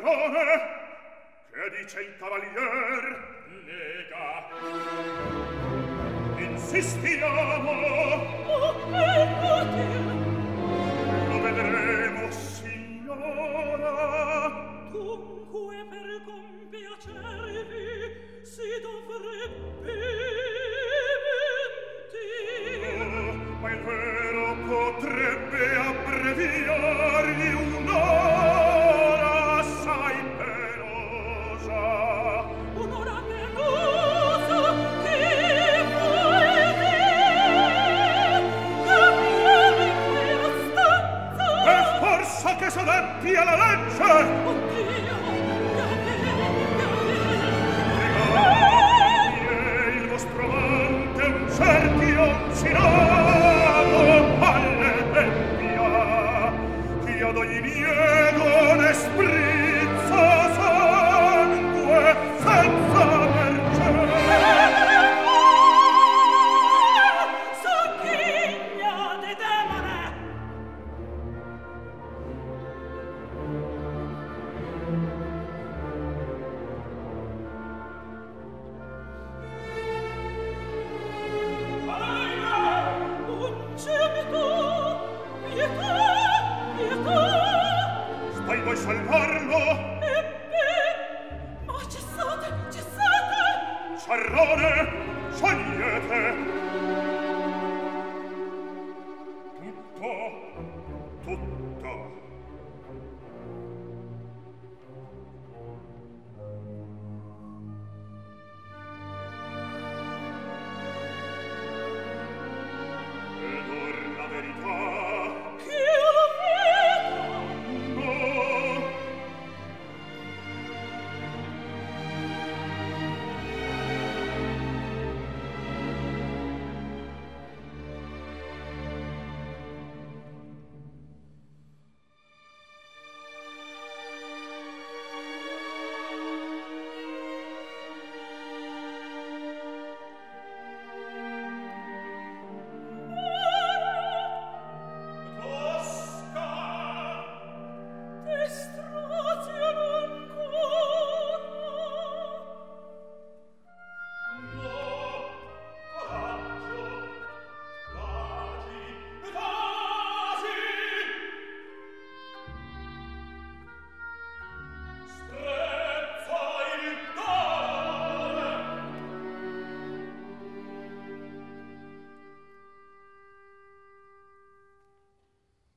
Ciarrone, che dice il cavalier? Nega. Insistiamo. Oh, è inutile. Lo vedremo, signora. Dunque per compiacervi si dovrebbe mentire. Ma il vero potrebbe abbreviargli un'ora assai penosa. Un'ora penosa che vuoi dire? Cambiare in quella stanza. E forza che s'adempia la legge. Oddio, Il vostro amante un cerchio unzinato alle tempia, che ad ogni niego ne sprizza sangue senza mercé. Sacchigna di demone! Un gemito! Pietà! Pietà! Stai vuoi salvarlo? Ebbe! Ma cessate! Cessate! Ciarrone, scegliete!